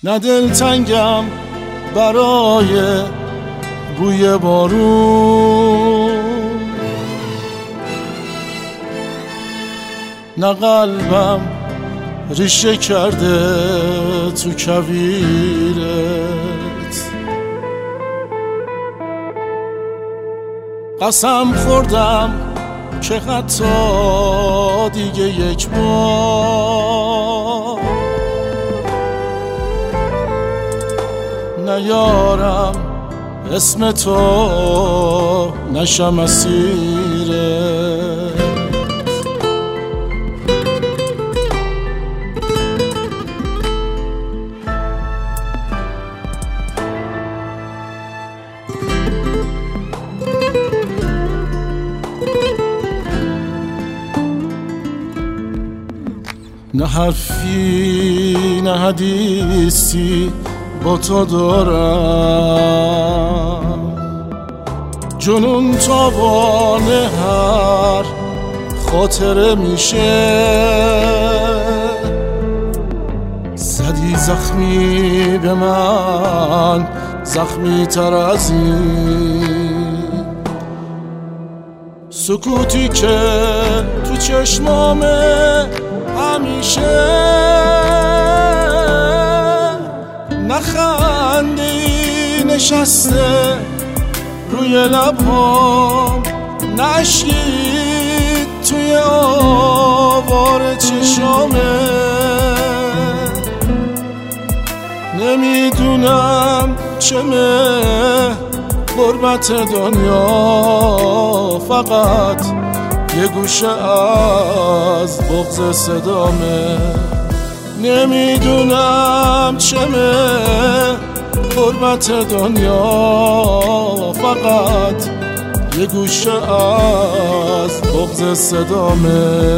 نه دلتنگم برای بوی بارون، نه قلبم ریشه کرده تو کویرت. قسم خوردم که حتی دیگه یک بار نیارم اسم تو نشم اسیرت. نه حرفی نه حدیثی با تو دارم، جنون تابان هر خاطره میشه. زدی زخمی به من، زخمی تر از این سکوتی که تو چشمامه همیشه. نخندی نشسته روی لبام، نشید توی آوار چشامه. نمیدونم چمه غربت دنیا، فقط یه گوشه از بغض صدامه. نمیدونم چمه غربت دنیا، فقط یه گوشه از بغض صدامه.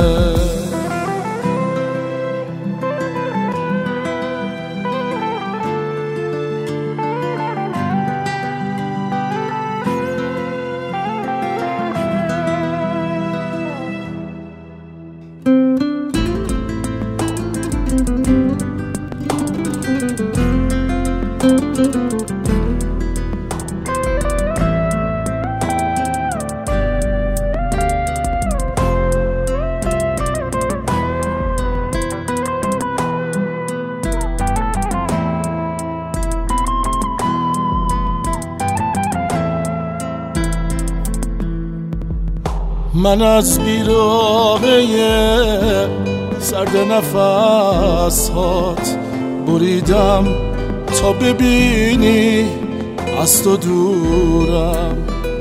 من از بیراهه سرد نفس هات بریدم تا ببینی از تو دورم.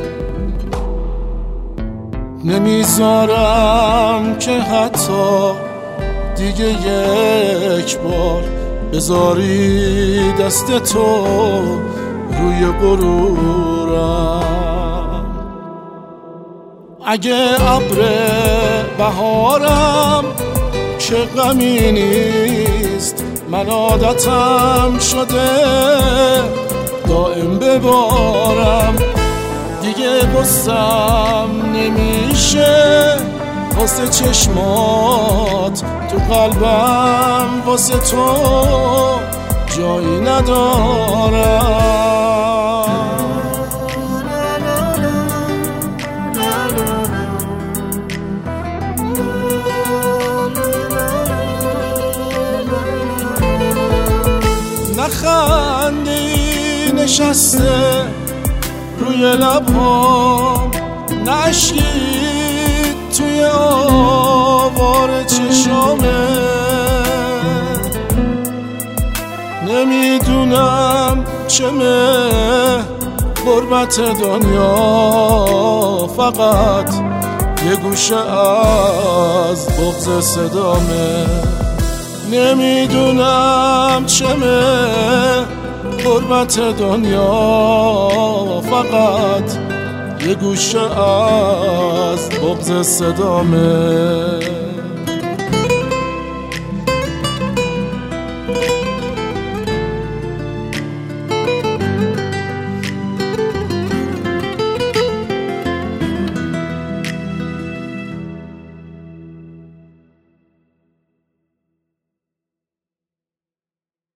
نمیذارم که حتی دیگه یک بار بذاری دست تو روی غرورم. اگه ابر بهارم که غمی نیست، من عادتم شده دائم ببارم. دیگه بستم نمیشه واسه چشمات، تو قلبم واسه تو جایی ندارم. نخندی نشسته روی لبام، نشید توی آوار چشامه. نمیدونم چمه غربت دنیا، فقط یه گوشه از بغض صدامه. نمیدونم چمه غربت دنیا، فقط یه گوشه از بغض صدامه.